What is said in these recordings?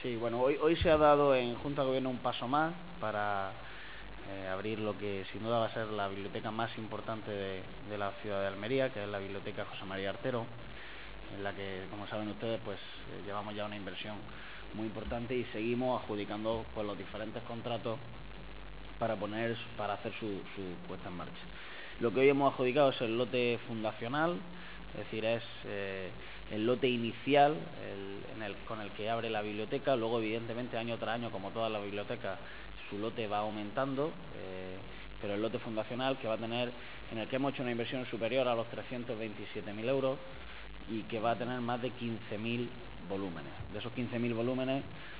Sí, bueno, hoy se ha dado en Junta de Gobierno un paso más para abrir lo que sin duda va a ser la biblioteca más importante de la ciudad de Almería, que es la Biblioteca José María Artero, en la que, como saben ustedes, pues llevamos ya una inversión muy importante y seguimos adjudicando pues los diferentes contratos para hacer su puesta en marcha. Lo que hoy hemos adjudicado es el lote fundacional, es decir, es el lote inicial con el que abre la biblioteca. Luego, evidentemente, año tras año, como todas las bibliotecas, su lote va aumentando, pero el lote fundacional que va a tener, en el que hemos hecho una inversión superior a los 327.000 euros y que va a tener más de 15.000 volúmenes. De esos 15.000 volúmenes,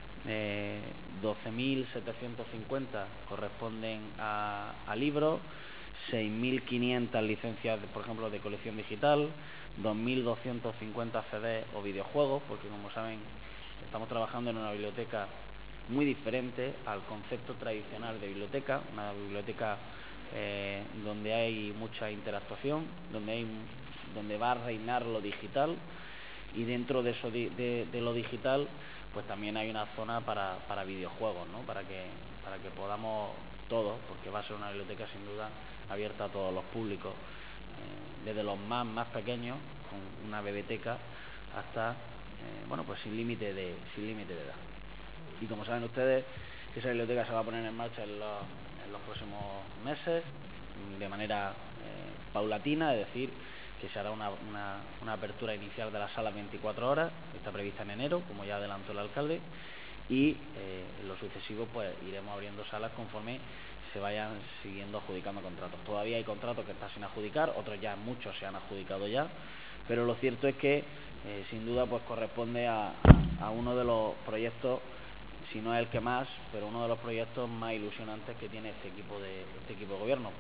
12.750 corresponden a libros, 6.500 licencias, por ejemplo, de colección digital, 2.250 CDs o videojuegos, porque como saben, estamos trabajando en una biblioteca muy diferente al concepto tradicional de biblioteca, una biblioteca donde hay mucha interactuación, donde va a reinar lo digital, y dentro de eso de lo digital pues también hay una zona para videojuegos, ¿no? Para que podamos todos, porque va a ser una biblioteca sin duda abierta a todos los públicos, desde los más pequeños, con una biblioteca, hasta bueno, pues sin límite de edad. Y como saben ustedes, esa biblioteca se va a poner en marcha en los próximos meses, de manera paulatina, es decir, que se hará una apertura inicial de la sala 24 horas, que está prevista en enero, como ya adelantó el alcalde, y en lo sucesivo pues iremos abriendo salas conforme se vayan siguiendo adjudicando contratos. Todavía hay contratos que están sin adjudicar, otros ya muchos se han adjudicado ya, pero lo cierto es que sin duda pues corresponde a uno de los proyectos, si no es el que más, pero uno de los proyectos más ilusionantes que tiene este equipo de gobierno.